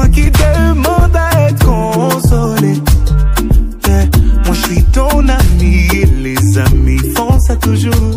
toi qui demande à être consolé. Yeah. Moi je suis ton ami et les amis font ça toujours.